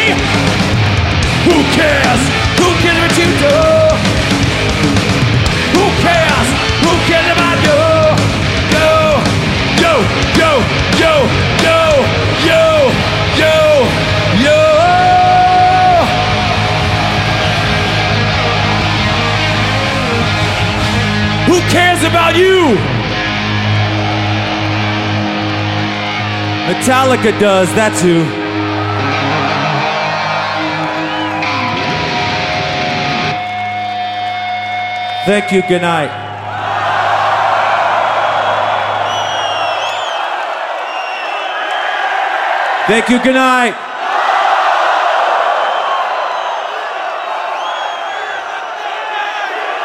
Who cares? Who cares what you do? Who cares? Who cares about you? Yo, yo, yo, yo, yo, yo, yo, yo. Who cares about you? Metallica does, that's who. Thank you, good night. Thank you, good night.